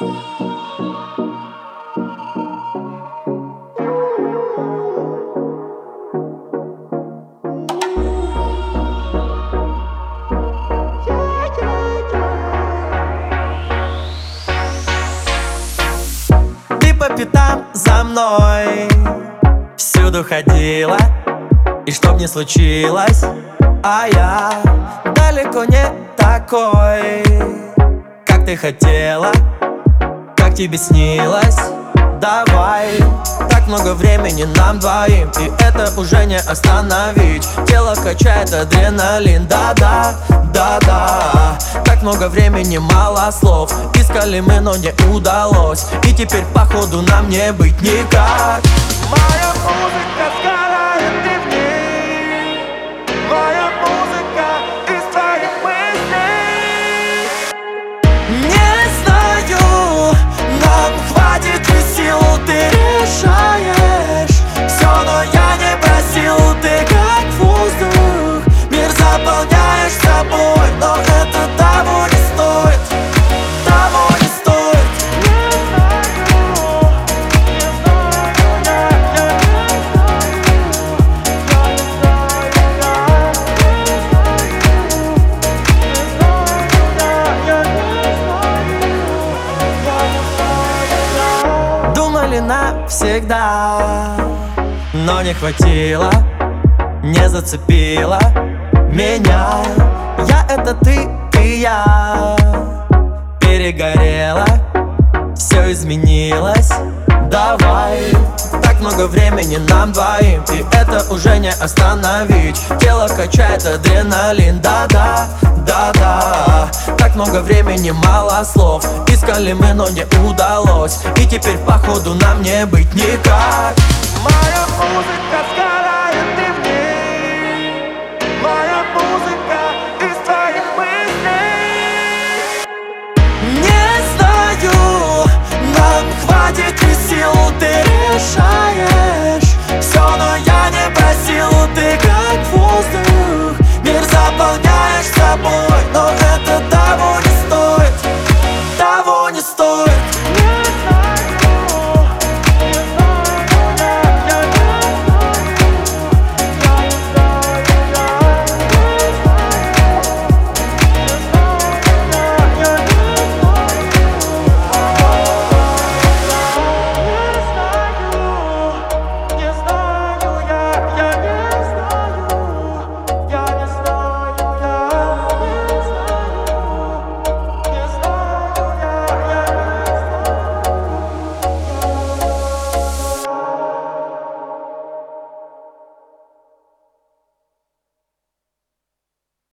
Ты по пятам за мной всюду ходила, и чтоб не случилось, а я далеко не такой, как ты хотела, как тебе снилось. Давай, так много времени нам двоим, и это уже не остановить. Тело качает адреналин, да-да, да-да. Так много времени, мало слов. Искали мы, но не удалось, и теперь походу нам не быть никак. Моя музыка сгорает, ты в ней. Моя музыка из твоих мыслей. Не знаю, нам хватит ли сил, ты решаешь все, но я не просил. Ты как воздух, мир заполняешь собой, но это того не стоит, того не стоит. Думали навсегда, но не хватило, не зацепило меня. Я — это ты и я. Перегорела, все изменилось. Давай, так много времени нам двоим, и это уже не остановить. Тело качает адреналин, да-да, да-да. Так много времени, мало слов. Искали мы, но не удалось, и теперь походу нам не быть никак. Моя музыка сгорает, ты в ней. Моя музыка из твоих мыслей. Не знаю, нам хватит ли сил, ты решаешь все, но я не просил. Ты как воздух, мир заполняешь собой, но это того не стоит, того не стоит.